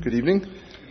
Good evening.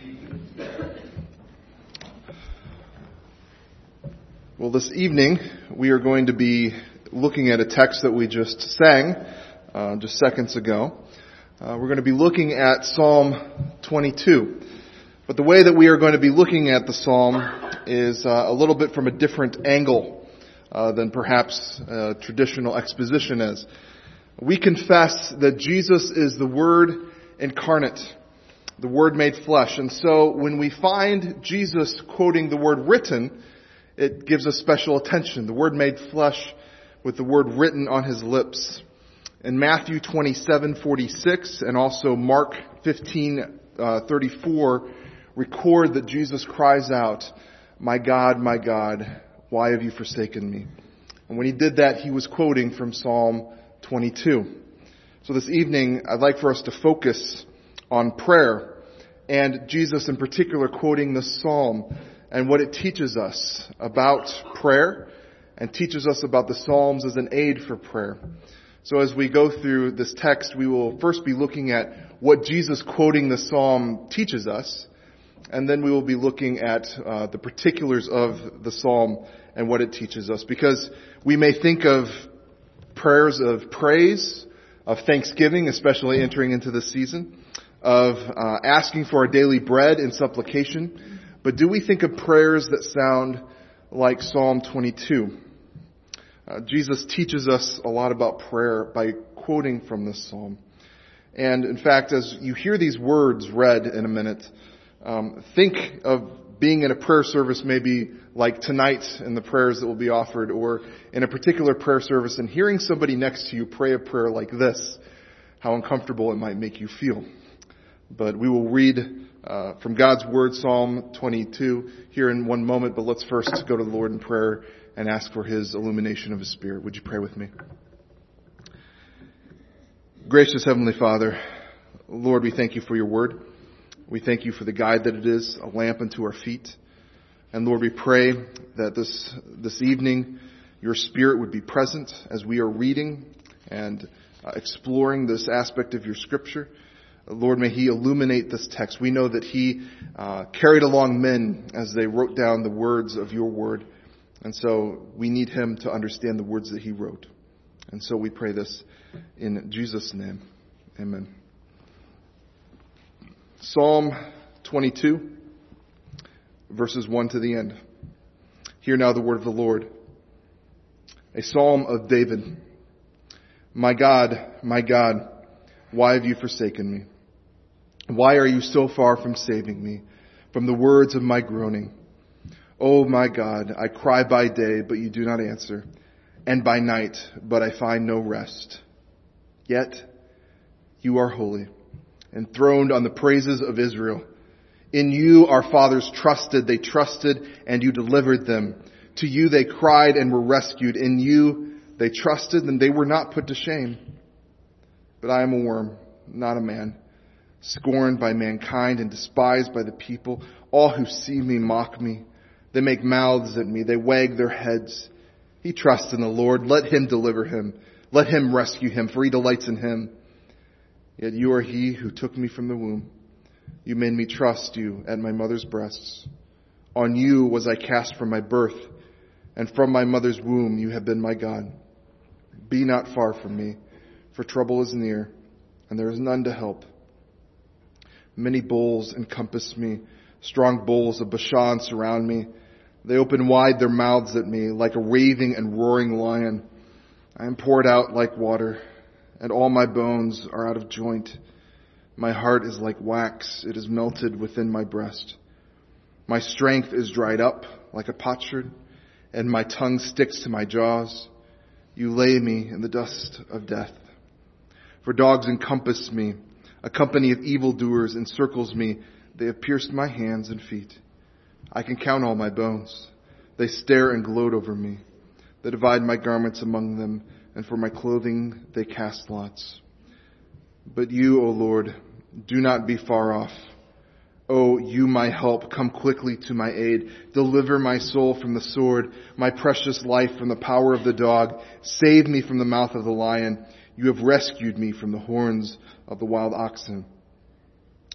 Well, this evening we are going to be looking at a text that we just sang just seconds ago. We're going to be looking at Psalm 22. But the way that we are going to be looking at the psalm is a little bit from a different angle than perhaps traditional exposition is. We confess that Jesus is the Word incarnate, the Word made flesh. And so when we find Jesus quoting the word written, it gives us special attention. The Word made flesh with the word written on His lips. In Matthew 27:46 and also Mark 15:34 record that Jesus cries out, my God, why have you forsaken me?" And when He did that, He was quoting from Psalm 22. So this evening, I'd like for us to focus on prayer and Jesus in particular quoting the Psalm and what it teaches us about prayer and teaches us about the Psalms as an aid for prayer. So as we go through this text, we will first be looking at what Jesus quoting the Psalm teaches us, and then we will be looking at the particulars of the Psalm and what it teaches us. Because we may think of prayers of praise, of thanksgiving, especially entering into this season, of asking for our daily bread in supplication. But do we think of prayers that sound like Psalm 22? Jesus teaches us a lot about prayer by quoting from this psalm. And in fact, as you hear these words read in a minute, think of being in a prayer service maybe like tonight in the prayers that will be offered, or in a particular prayer service and hearing somebody next to you pray a prayer like this, how uncomfortable it might make you feel. But we will read from God's Word, Psalm 22, here in one moment. But let's first go to the Lord in prayer and ask for His illumination of His Spirit. Would you pray with me? Gracious Heavenly Father, Lord, we thank You for Your Word. We thank You for the guide that it is, a lamp unto our feet. And Lord, we pray that this evening Your Spirit would be present as we are reading and exploring this aspect of Your Scripture. Lord, may He illuminate this text. We know that He carried along men as they wrote down the words of Your Word. And so we need Him to understand the words that He wrote. And so we pray this in Jesus' name. Amen. Psalm 22, verses 1 to the end. Hear now the word of the Lord. A psalm of David. My God, why have you forsaken me? Why are you so far from saving me, from the words of my groaning? Oh my God, I cry by day, but you do not answer, and by night, but I find no rest. Yet you are holy, enthroned on the praises of Israel. In You our fathers trusted, they trusted, and You delivered them. To You they cried and were rescued. In You they trusted, and they were not put to shame. But I am a worm, not a man, scorned by mankind and despised by the people. All who see me mock me. They make mouths at me. They wag their heads. He trusts in the Lord. Let Him deliver him. Let Him rescue him, for He delights in him. Yet You are He who took me from the womb. You made me trust You at my mother's breasts. On You was I cast from my birth, and from my mother's womb You have been my God. Be not far from me, for trouble is near, and there is none to help. Many bulls encompass me. Strong bulls of Bashan surround me. They open wide their mouths at me like a raving and roaring lion. I am poured out like water, and all my bones are out of joint. My heart is like wax. It is melted within my breast. My strength is dried up like a potsherd, and my tongue sticks to my jaws. You lay me in the dust of death. For dogs encompass me. A company of evildoers encircles me. They have pierced my hands and feet. I can count all my bones. They stare and gloat over me. They divide my garments among them, and for my clothing they cast lots. But You, O Lord, do not be far off. O You, my help, come quickly to my aid. Deliver my soul from the sword, my precious life from the power of the dog. Save me from the mouth of the lion. You have rescued me from the horns of the wild oxen.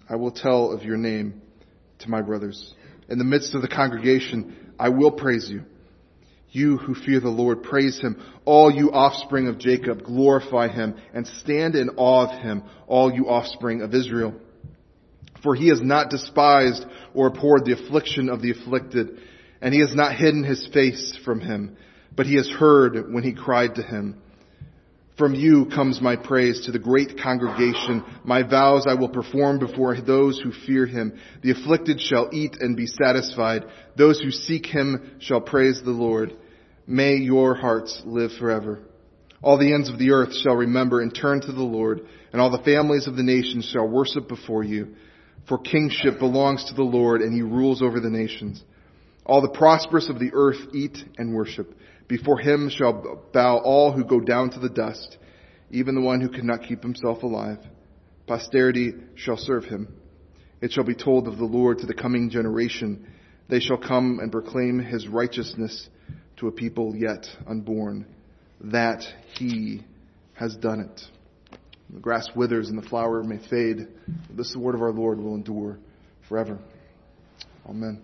I will tell of your name to my brothers. In the midst of the congregation, I will praise you. You who fear the Lord, praise him. All you offspring of Jacob, glorify him and stand in awe of him, all you offspring of Israel. For he has not despised or abhorred the affliction of the afflicted, and he has not hidden his face from him, but he has heard when he cried to him. From you comes my praise to the great congregation. My vows I will perform before those who fear him. The afflicted shall eat and be satisfied. Those who seek him shall praise the Lord. May your hearts live forever. All the ends of the earth shall remember and turn to the Lord, and all the families of the nations shall worship before you. For kingship belongs to the Lord, and he rules over the nations. All the prosperous of the earth eat and worship. Before him shall bow all who go down to the dust, even the one who cannot keep himself alive. Posterity shall serve him. It shall be told of the Lord to the coming generation. They shall come and proclaim his righteousness to a people yet unborn, that he has done it. The grass withers and the flower may fade, but this is the word of our Lord will endure forever. Amen.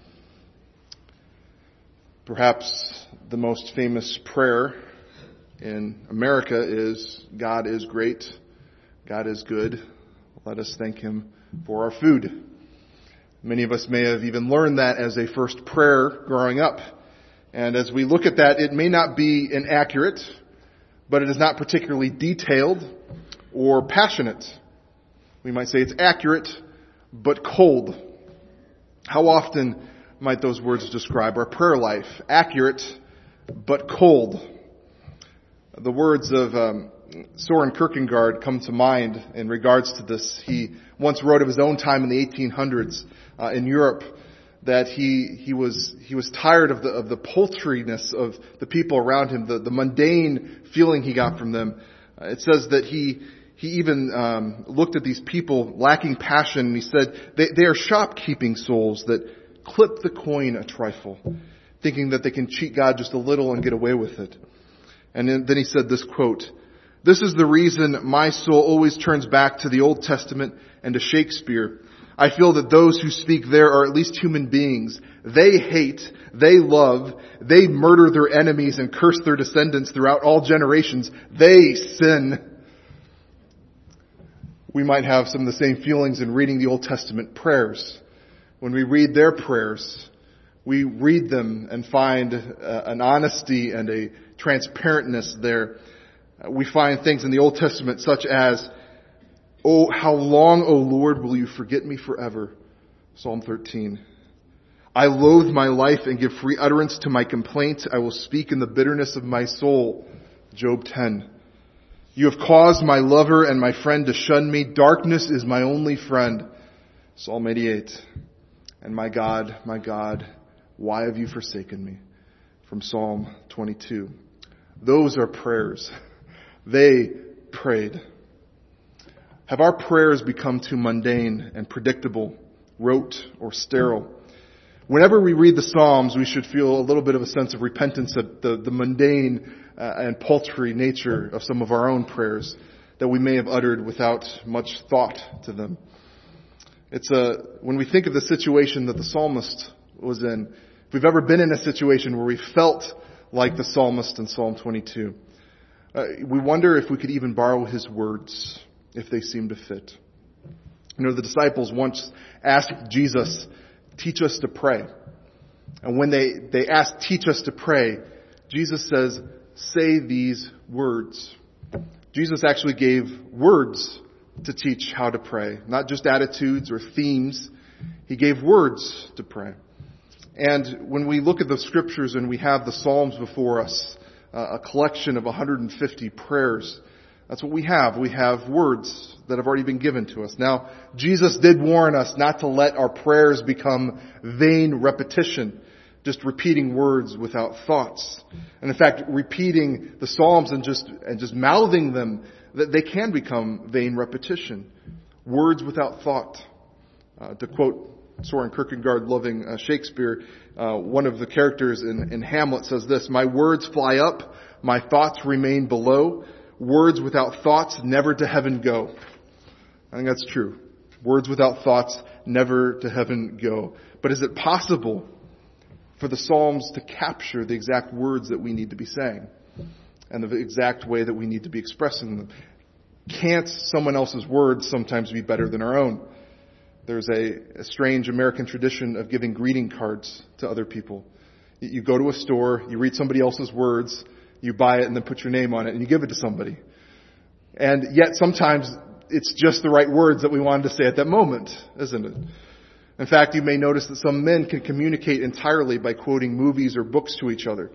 Perhaps the most famous prayer in America is, God is great, God is good, let us thank him for our food. Many of us may have even learned that as a first prayer growing up. And as we look at that, it may not be inaccurate, but it is not particularly detailed or passionate. We might say it's accurate, but cold. How often might those words describe our prayer life? Accurate, but cold. The words of Soren Kierkegaard come to mind in regards to this. He once wrote of his own time in the 1800s in Europe that he was tired of the poultriness of the people around him, the mundane feeling he got from them. It says that he even looked at these people lacking passion, and he said they are shopkeeping souls that clip the coin a trifle, thinking that they can cheat God just a little and get away with it. And then he said this quote, "This is the reason my soul always turns back to the Old Testament and to Shakespeare. I feel that those who speak there are at least human beings. They hate, they love, they murder their enemies and curse their descendants throughout all generations. They sin." We might have some of the same feelings in reading the Old Testament prayers. When we read their prayers, we read them and find an honesty and a transparentness there. We find things in the Old Testament such as, "Oh, how long, O Lord, will you forget me forever?" Psalm 13. "I loathe my life and give free utterance to my complaint. I will speak in the bitterness of my soul." Job 10. "You have caused my lover and my friend to shun me. Darkness is my only friend." Psalm 88. "And my God, why have you forsaken me?" From Psalm 22. Those are prayers. They prayed. Have our prayers become too mundane and predictable, rote, or sterile? Whenever we read the Psalms, we should feel a little bit of a sense of repentance at the mundane and paltry nature of some of our own prayers that we may have uttered without much thought to them. When we think of the situation that the psalmist was in, if we've ever been in a situation where we felt like the psalmist in Psalm 22, we wonder if we could even borrow his words, if they seem to fit. You know, the disciples once asked Jesus, "Teach us to pray." And when they asked, "Teach us to pray," Jesus says, "Say these words." Jesus actually gave words to teach how to pray, not just attitudes or themes. He gave words to pray. And when we look at the scriptures and we have the Psalms before us, a collection of 150 prayers, that's what we have. We have words that have already been given to us. Now, Jesus did warn us not to let our prayers become vain repetition, just repeating words without thoughts. And in fact, repeating the Psalms and just mouthing them, that they can become vain repetition. Words without thought. To quote Soren Kierkegaard, loving Shakespeare, one of the characters in Hamlet says this, "My words fly up, my thoughts remain below. Words without thoughts never to heaven go." I think that's true. Words without thoughts never to heaven go. But is it possible for the Psalms to capture the exact words that we need to be saying and the exact way that we need to be expressing them? Can't someone else's words sometimes be better than our own? There's a strange American tradition of giving greeting cards to other people. You go to a store, you read somebody else's words, you buy it and then put your name on it and you give it to somebody. And yet sometimes it's just the right words that we wanted to say at that moment, isn't it? In fact, you may notice that some men can communicate entirely by quoting movies or books to each other.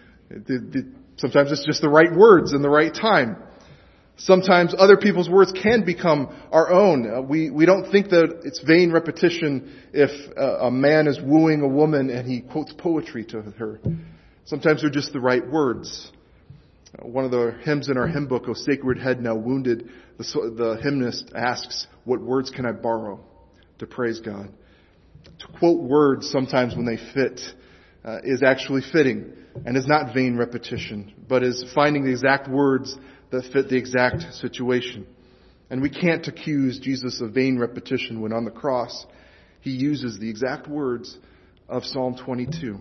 Sometimes it's just the right words in the right time. Sometimes other people's words can become our own. We don't think that it's vain repetition if a man is wooing a woman and he quotes poetry to her. Sometimes they're just the right words. One of the hymns in our hymn book, O Sacred Head Now Wounded, the hymnist asks, what words can I borrow to praise God? To quote words sometimes when they fit is actually fitting and is not vain repetition, but is finding the exact words that fit the exact situation. And we can't accuse Jesus of vain repetition when on the cross he uses the exact words of Psalm 22.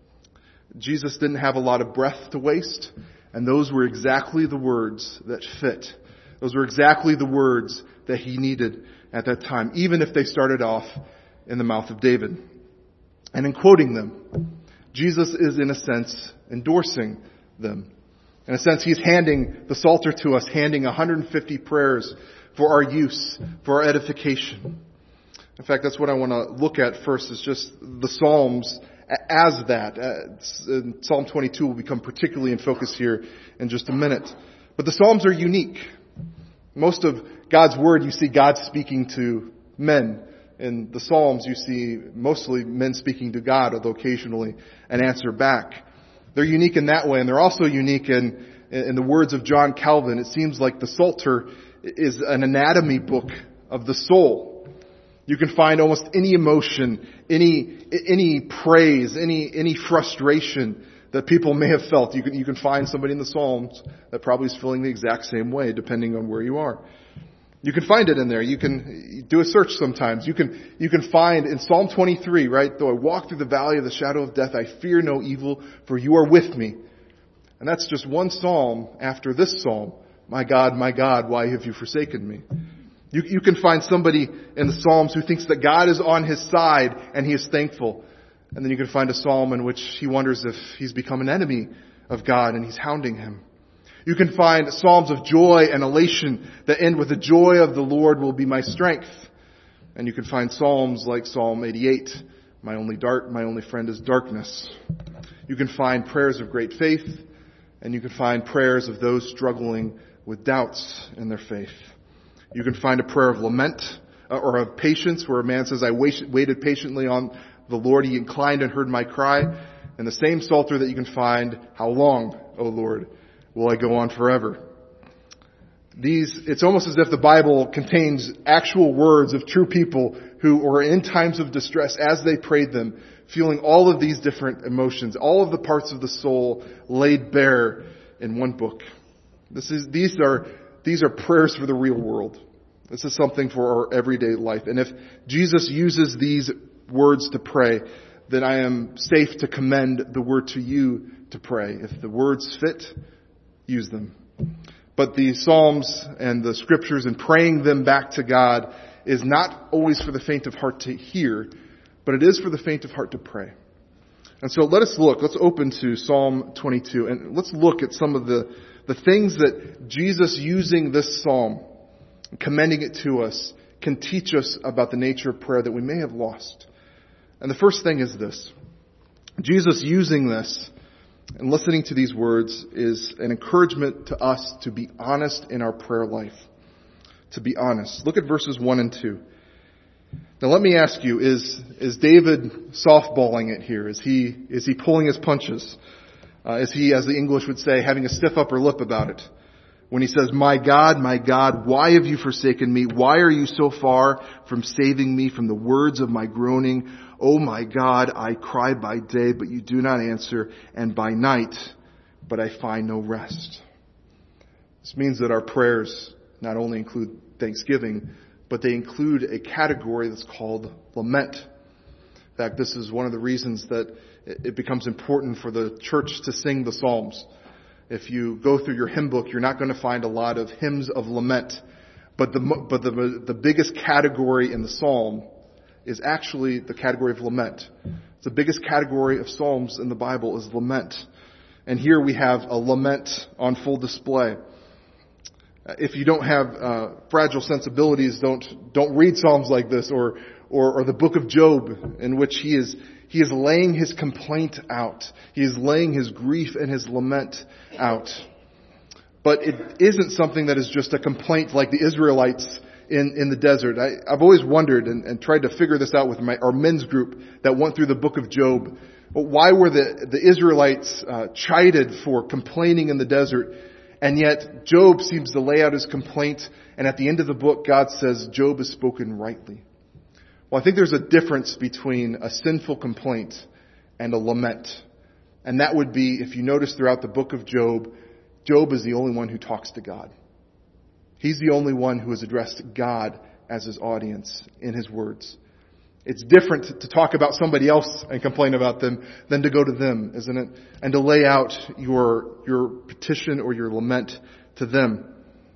Jesus didn't have a lot of breath to waste, and those were exactly the words that fit. Those were exactly the words that he needed at that time, even if they started off in the mouth of David. And in quoting them, Jesus is in a sense endorsing them. In a sense, he's handing the Psalter to us, handing 150 prayers for our use, for our edification. In fact, that's what I want to look at first, is just the Psalms as that. Psalm 22 will become particularly in focus here in just a minute. But the Psalms are unique. Most of God's Word, you see God speaking to men. In the Psalms, you see mostly men speaking to God, although occasionally an answer back. They're unique in that way, and they're also unique in the words of John Calvin. It seems like the Psalter is an anatomy book of the soul. You can find almost any emotion, any praise, any frustration that people may have felt. You can find somebody in the Psalms that probably is feeling the exact same way, depending on where you are. You can find it in there. You can do a search sometimes. You can find in Psalm 23, right? Though I walk through the valley of the shadow of death, I fear no evil, for you are with me. And that's just one psalm after this psalm. My God, why have you forsaken me? You can find somebody in the Psalms who thinks that God is on his side and he is thankful. And then you can find a psalm in which he wonders if he's become an enemy of God and he's hounding him. You can find psalms of joy and elation that end with the joy of the Lord will be my strength. And you can find psalms like Psalm 88, my only friend is darkness. You can find prayers of great faith, and you can find prayers of those struggling with doubts in their faith. You can find a prayer of lament or of patience where a man says, I waited patiently on the Lord. He inclined and heard my cry. And the same Psalter that you can find, how long, O Lord, will I go on forever? It's almost as if the Bible contains actual words of true people who were in times of distress as they prayed them, feeling all of these different emotions, all of the parts of the soul laid bare in one book. These are prayers for the real world. This is something for our everyday life. And if Jesus uses these words to pray, then I am safe to commend the word to you to pray. If the words fit, use them. But the Psalms and the Scriptures and praying them back to God is not always for the faint of heart to hear, but it is for the faint of heart to pray. And so let's open to Psalm 22 and let's look at some of the things that Jesus using this Psalm, commending it to us, can teach us about the nature of prayer that we may have lost. And the first thing is this. Jesus using this and listening to these words is an encouragement to us to be honest in our prayer life. To be honest. Look at verses 1 and 2. Now let me ask you, is David softballing it here? Is he pulling his punches? Is he, as the English would say, having a stiff upper lip about it? When he says, my God, why have you forsaken me? Why are you so far from saving me from the words of my groaning? Oh my God, I cry by day, but you do not answer, and by night, but I find no rest. This means that our prayers not only include thanksgiving, but they include a category that's called lament. In fact, this is one of the reasons that it becomes important for the church to sing the Psalms. If you go through your hymn book, you're not going to find a lot of hymns of lament. But the biggest category in the Psalm is actually the category of lament. The biggest category of Psalms in the Bible is lament. And here we have a lament on full display. If you don't have fragile sensibilities, don't read Psalms like this, or the book of Job, in which he is laying his complaint out. He is laying his grief and his lament out. But it isn't something that is just a complaint like the Israelites in the desert. I've always wondered and tried to figure this out with our men's group that went through the book of Job. Why were the Israelites chided for complaining in the desert? And yet Job seems to lay out his complaint, and at the end of the book God says Job has spoken rightly. Well, I think there's a difference between a sinful complaint and a lament. And that would be, if you notice throughout the book of Job, Job is the only one who talks to God. He's the only one who has addressed God as his audience in his words. It's different to talk about somebody else and complain about them than to go to them, isn't it? And to lay out your petition or your lament to them.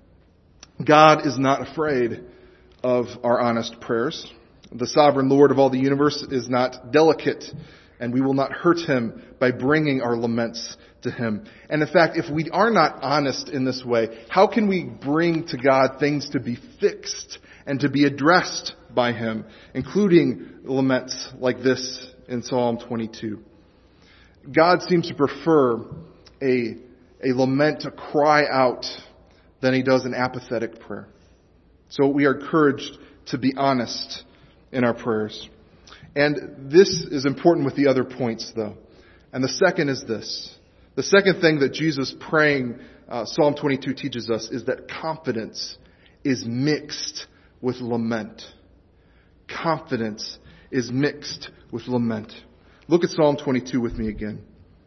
God is not afraid of our honest prayers. The sovereign Lord of all the universe is not delicate, and we will not hurt him by bringing our laments to him. And in fact, if we are not honest in this way, how can we bring to God things to be fixed and to be addressed by him, including laments like this in Psalm 22? God seems to prefer a lament, a cry out, than he does an apathetic prayer. So we are encouraged to be honest in our prayers. And this is important with the other points, though. And the second is this. The second thing that Jesus praying Psalm 22 teaches us is that confidence is mixed with lament. Confidence is mixed with lament. Look at Psalm 22 with me again.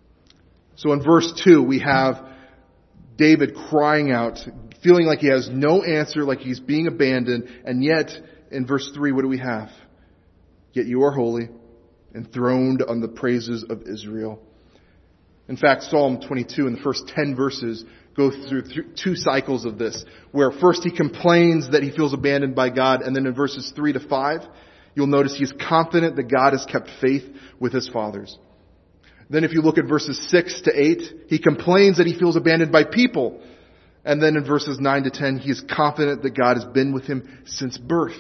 So in verse 2, we have David crying out, feeling like he has no answer, like he's being abandoned. And yet, in verse 3, what do we have? Yet you are holy, enthroned on the praises of Israel. In fact, Psalm 22 in the first 10 verses go through two cycles of this, where first he complains that he feels abandoned by God, and then in verses 3 to 5, you'll notice he's confident that God has kept faith with his fathers. Then if you look at verses 6 to 8, he complains that he feels abandoned by people. And then in verses 9 to 10, he is confident that God has been with him since birth.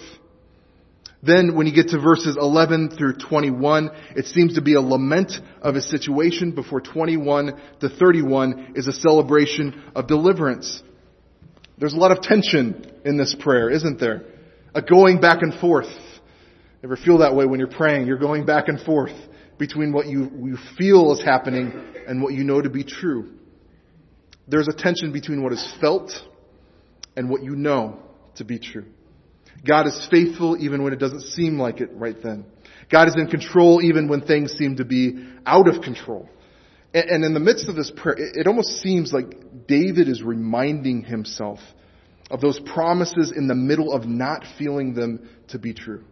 Then when you get to verses 11 through 21, it seems to be a lament of his situation before 21 to 31 is a celebration of deliverance. There's a lot of tension in this prayer, isn't there? A going back and forth. Ever feel that way when you're praying? You're going back and forth between what you feel is happening and what you know to be true. There's a tension between what is felt and what you know to be true. God is faithful even when it doesn't seem like it right then. God is in control even when things seem to be out of control. And in the midst of this prayer, it almost seems like David is reminding himself of those promises in the middle of not feeling them to be true.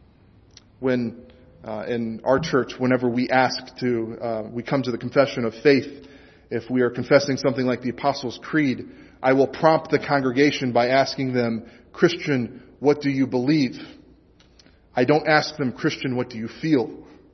When in our church, whenever we we come to the confession of faith, if we are confessing something like the Apostles' Creed, I will prompt the congregation by asking them, Christian, what do you believe? I don't ask them, Christian, what do you feel?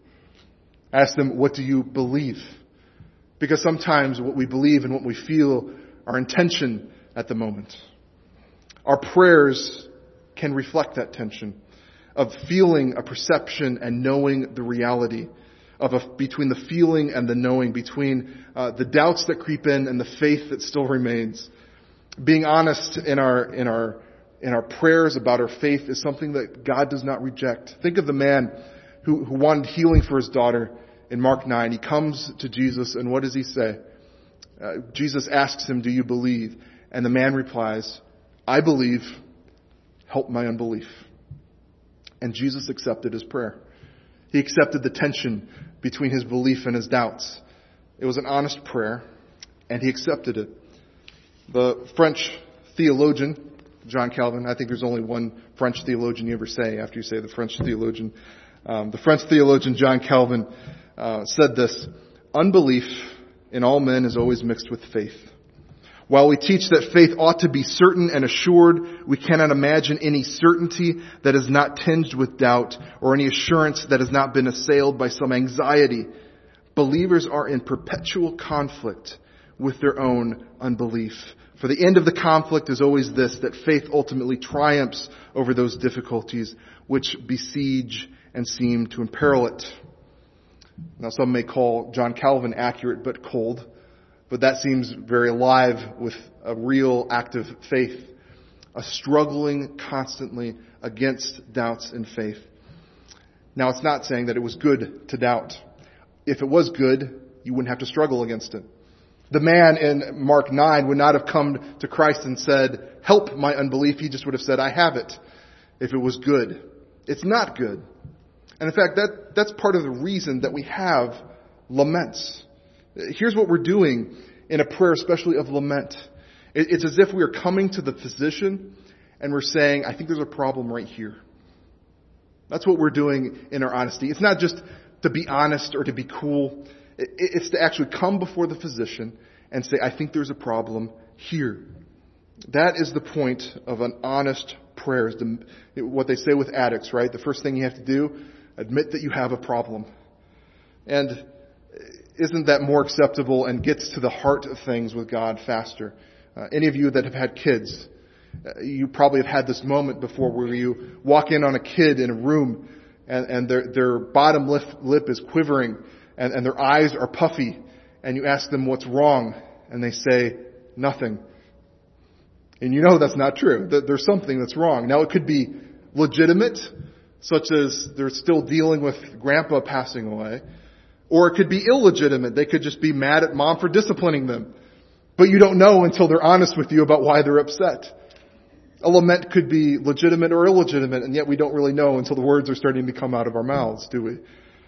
I ask them, what do you believe? Because sometimes what we believe and what we feel are in tension at the moment. Our prayers can reflect that tension of feeling a perception and knowing the reality between the feeling and the knowing, between the doubts that creep in and the faith that still remains. Being honest in our prayers about our faith is something that God does not reject. Think of the man who wanted healing for his daughter in Mark 9. He comes to Jesus, and what does he say? Jesus asks him, do you believe? And the man replies, I believe, help my unbelief. And Jesus accepted his prayer. He accepted the tension between his belief and his doubts. It was an honest prayer, and he accepted it. The French theologian John Calvin. I think there's only one French theologian you ever say after you say the French theologian. The French theologian John Calvin said this: "Unbelief in all men is always mixed with faith. While we teach that faith ought to be certain and assured, we cannot imagine any certainty that is not tinged with doubt, or any assurance that has not been assailed by some anxiety. Believers are in perpetual conflict with their own unbelief. For the end of the conflict is always this, that faith ultimately triumphs over those difficulties which besiege and seem to imperil it." Now, some may call John Calvin accurate but cold, but that seems very alive with a real active faith, a struggling constantly against doubts in faith. Now, it's not saying that it was good to doubt. If it was good, you wouldn't have to struggle against it. The man in Mark 9 would not have come to Christ and said, "Help my unbelief." He just would have said, "I have it," if it was good. It's not good. And in fact, that's part of the reason that we have laments. Here's what we're doing in a prayer, especially of lament. It's as if we are coming to the physician and we're saying, "I think there's a problem right here." That's what we're doing in our honesty. It's not just to be honest or to be cool. It's to actually come before the physician and say, "I think there's a problem here." That is the point of an honest prayer. Is what they say with addicts, right? The first thing you have to do, admit that you have a problem. And isn't that more acceptable and gets to the heart of things with God faster? Any of you that have had kids, you probably have had this moment before where you walk in on a kid in a room and their bottom lip is quivering and their eyes are puffy, and you ask them what's wrong, and they say nothing. And you know that's not true, that there's something that's wrong. Now, it could be legitimate, such as they're still dealing with grandpa passing away, or it could be illegitimate. They could just be mad at mom for disciplining them. But you don't know until they're honest with you about why they're upset. A lament could be legitimate or illegitimate, and yet we don't really know until the words are starting to come out of our mouths, do we?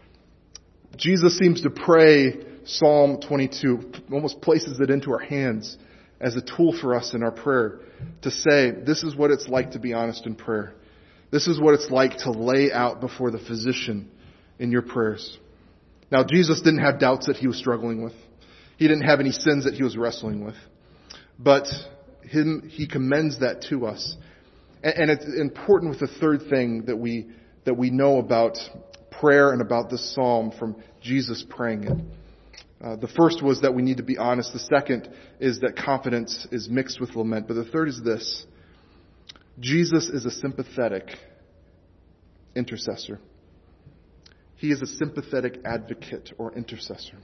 Jesus seems to pray Psalm 22, almost places it into our hands as a tool for us in our prayer to say, this is what it's like to be honest in prayer. This is what it's like to lay out before the physician in your prayers. Now, Jesus didn't have doubts that he was struggling with. He didn't have any sins that he was wrestling with. But he commends that to us. And it's important with the third thing that we know about prayer and about this psalm from Jesus praying it. The first was that we need to be honest. The second is that confidence is mixed with lament. But the third is this: Jesus is a sympathetic intercessor. He is a sympathetic advocate or intercessor.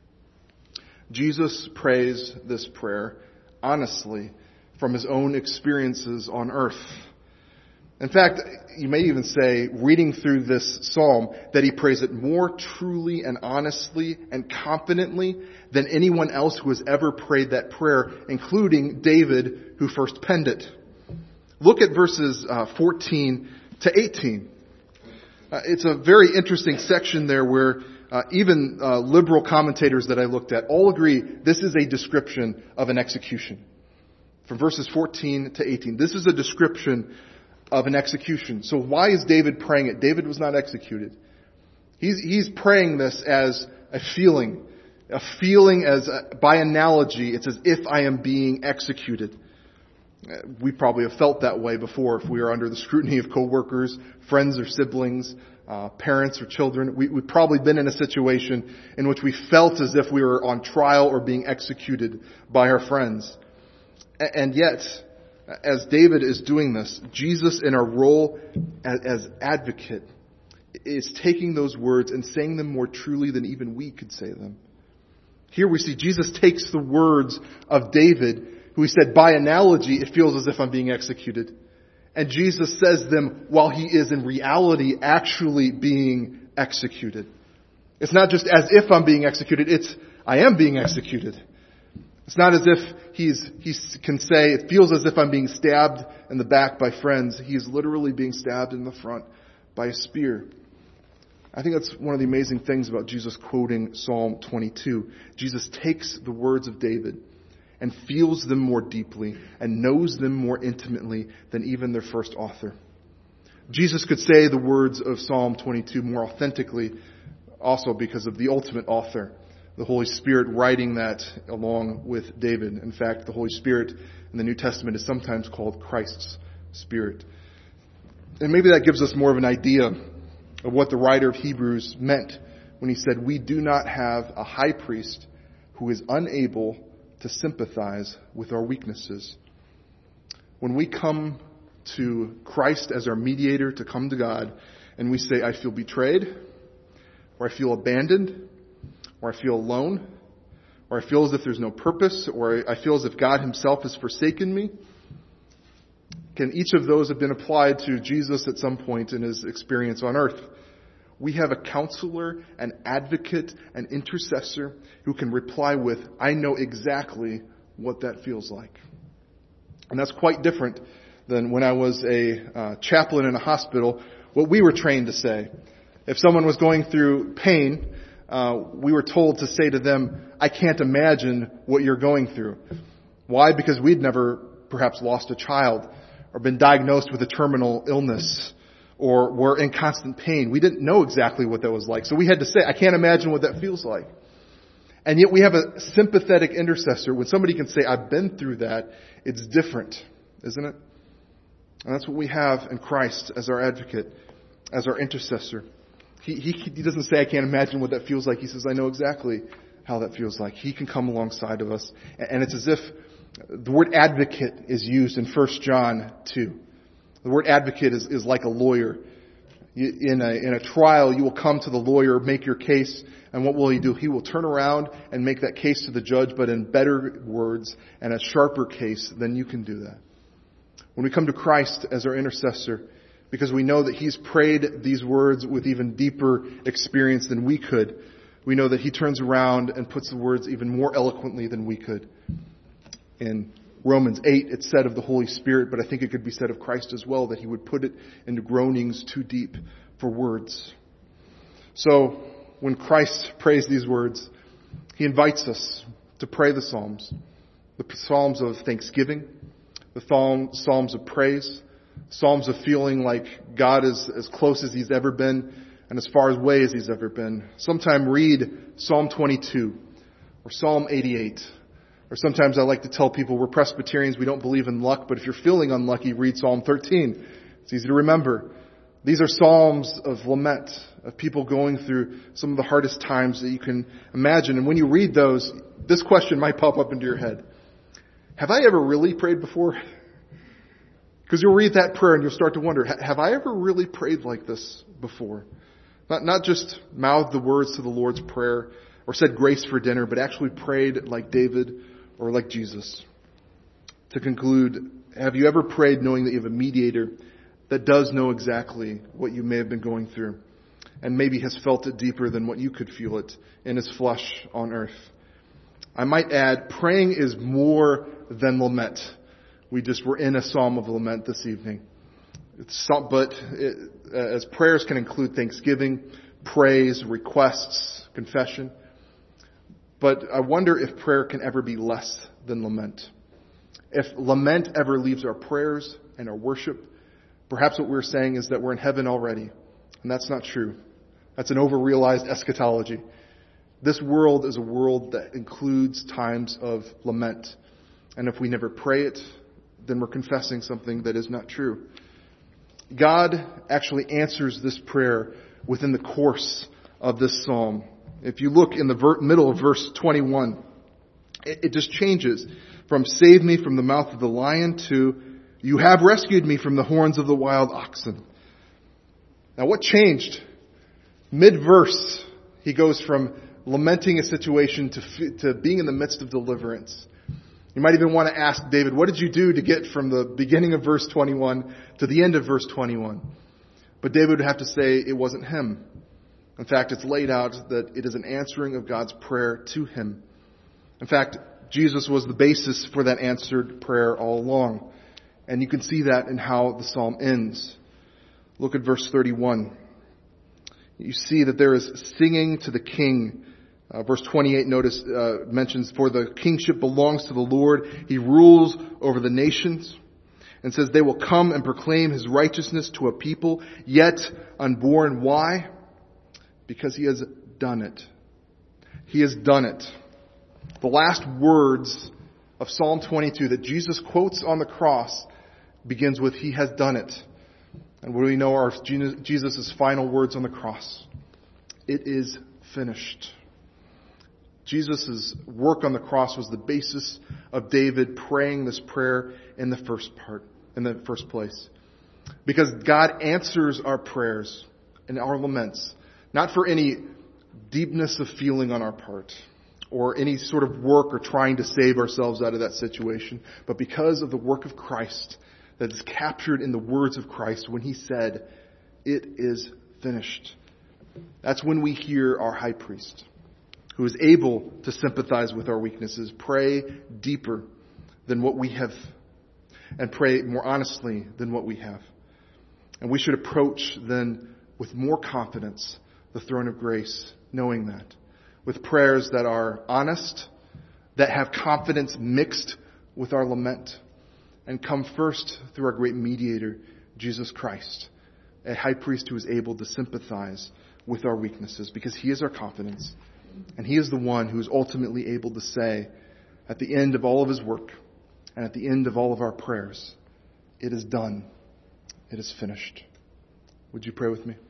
Jesus prays this prayer honestly from his own experiences on earth. In fact, you may even say, reading through this psalm, that he prays it more truly and honestly and confidently than anyone else who has ever prayed that prayer, including David, who first penned it. Look at verses 14 to 18. It's a very interesting section there where even liberal commentators that I looked at all agree this is a description of an execution. From verses 14 to 18. This is a description of an execution. So why is David praying it? David was not executed. He's praying this as a feeling as, by analogy, it's as if I am being executed. We probably have felt that way before if we are under the scrutiny of coworkers, friends or siblings, parents or children. We've probably been in a situation in which we felt as if we were on trial or being executed by our friends. And yet, as David is doing this, Jesus in our role as advocate is taking those words and saying them more truly than even we could say them. Here we see Jesus takes the words of David, who he said, by analogy, it feels as if I'm being executed. And Jesus says them while he is in reality actually being executed. It's not just as if I'm being executed, it's I am being executed. It's not as if he can say, it feels as if I'm being stabbed in the back by friends. He is literally being stabbed in the front by a spear. I think that's one of the amazing things about Jesus quoting Psalm 22. Jesus takes the words of David and feels them more deeply and knows them more intimately than even their first author. Jesus could say the words of Psalm 22 more authentically also because of the ultimate author, the Holy Spirit writing that along with David. In fact, the Holy Spirit in the New Testament is sometimes called Christ's Spirit. And maybe that gives us more of an idea of what the writer of Hebrews meant when he said, we do not have a high priest who is unable to sympathize with our weaknesses. When we come to Christ as our mediator to come to God, and we say, I feel betrayed, or I feel abandoned, or I feel alone, or I feel as if there's no purpose, or I feel as if God himself has forsaken me. Can each of those have been applied to Jesus at some point in his experience on earth? We have a counselor, an advocate, an intercessor who can reply with, I know exactly what that feels like. And that's quite different than when I was a chaplain in a hospital, what we were trained to say. If someone was going through pain, we were told to say to them, I can't imagine what you're going through. Why? Because we'd never perhaps lost a child or been diagnosed with a terminal illness or were in constant pain. We didn't know exactly what that was like. So we had to say, I can't imagine what that feels like. And yet we have a sympathetic intercessor. When somebody can say, I've been through that, it's different, isn't it? And that's what we have in Christ as our advocate, as our intercessor. He doesn't say, I can't imagine what that feels like. He says, I know exactly how that feels like. He can come alongside of us. And it's as if the word advocate is used in 1 John 2. The word advocate is like a lawyer. In a trial, you will come to the lawyer, make your case, and what will he do? He will turn around and make that case to the judge, but in better words and a sharper case than you can do that. When we come to Christ as our intercessor, because we know that he's prayed these words with even deeper experience than we could, we know that he turns around and puts the words even more eloquently than we could. In Romans 8, it's said of the Holy Spirit, but I think it could be said of Christ as well, that he would put it into groanings too deep for words. So, when Christ prays these words, he invites us to pray the Psalms of thanksgiving, the Psalms of praise, Psalms of feeling like God is as close as he's ever been and as far away as he's ever been. Sometime read Psalm 22 or Psalm 88. Or sometimes I like to tell people we're Presbyterians, we don't believe in luck, but if you're feeling unlucky, read Psalm 13. It's easy to remember. These are psalms of lament, of people going through some of the hardest times that you can imagine. And when you read those, this question might pop up into your head. Have I ever really prayed before? Because you'll read that prayer and you'll start to wonder, have I ever really prayed like this before? Not just mouthed the words to the Lord's Prayer or said grace for dinner, but actually prayed like David or like Jesus. To conclude, have you ever prayed knowing that you have a mediator that does know exactly what you may have been going through and maybe has felt it deeper than what you could feel it in his flesh on earth? I might add, praying is more than lament. We just were in a psalm of lament this evening. As prayers can include thanksgiving, praise, requests, confession. But I wonder if prayer can ever be less than lament. If lament ever leaves our prayers and our worship, perhaps what we're saying is that we're in heaven already. And that's not true. That's an over-realized eschatology. This world is a world that includes times of lament. And if we never pray it, then we're confessing something that is not true. God actually answers this prayer within the course of this psalm. If you look in the middle of verse 21, it just changes from save me from the mouth of the lion to you have rescued me from the horns of the wild oxen. Now what changed? Mid-verse, he goes from lamenting a situation to being in the midst of deliverance. You might even want to ask David, what did you do to get from the beginning of verse 21 to the end of verse 21? But David would have to say it wasn't him. In fact, it's laid out that it is an answering of God's prayer to him. In fact, Jesus was the basis for that answered prayer all along. And you can see that in how the psalm ends. Look at verse 31. You see that there is singing to the King Verse 28 mentions, for the kingship belongs to the Lord. He rules over the nations. And says, they will come and proclaim his righteousness to a people yet unborn. Why? Because he has done it. He has done it. The last words of Psalm 22 that Jesus quotes on the cross begins with, he has done it. And what do we know are Jesus' final words on the cross? It is finished. Jesus' work on the cross was the basis of David praying this prayer in the first place. Because God answers our prayers and our laments, not for any deepness of feeling on our part, or any sort of work or trying to save ourselves out of that situation, but because of the work of Christ that is captured in the words of Christ when he said, it is finished. That's when we hear our high priest, who is able to sympathize with our weaknesses, pray deeper than what we have, and pray more honestly than what we have. And we should approach then with more confidence the throne of grace, knowing that, with prayers that are honest, that have confidence mixed with our lament, and come first through our great mediator, Jesus Christ, a high priest who is able to sympathize with our weaknesses, because he is our confidence. And he is the one who is ultimately able to say, at the end of all of his work, and at the end of all of our prayers, it is done. It is finished. Would you pray with me?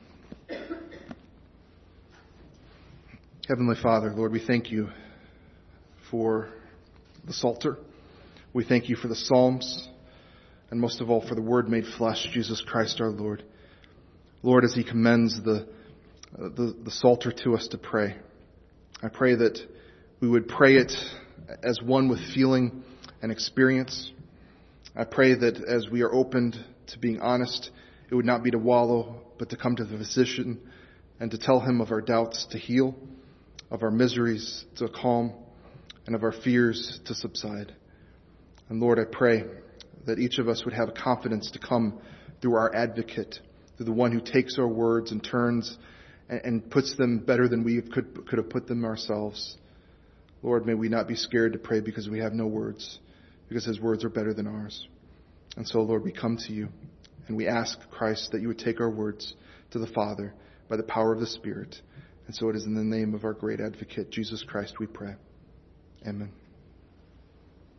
Heavenly Father, Lord, we thank you for the Psalter. We thank you for the Psalms, and most of all for the Word made flesh, Jesus Christ our Lord. Lord, as he commends the Psalter to us to pray, I pray that we would pray it as one with feeling and experience. I pray that as we are opened to being honest, it would not be to wallow, but to come to the physician and to tell him of our doubts to heal, of our miseries to calm, and of our fears to subside. And Lord, I pray that each of us would have a confidence to come through our advocate, through the one who takes our words and turns and puts them better than we could have put them ourselves. Lord, may we not be scared to pray because we have no words, because his words are better than ours. And so, Lord, we come to you and we ask, Christ, that you would take our words to the Father by the power of the Spirit. And so it is in the name of our great advocate, Jesus Christ, we pray. Amen.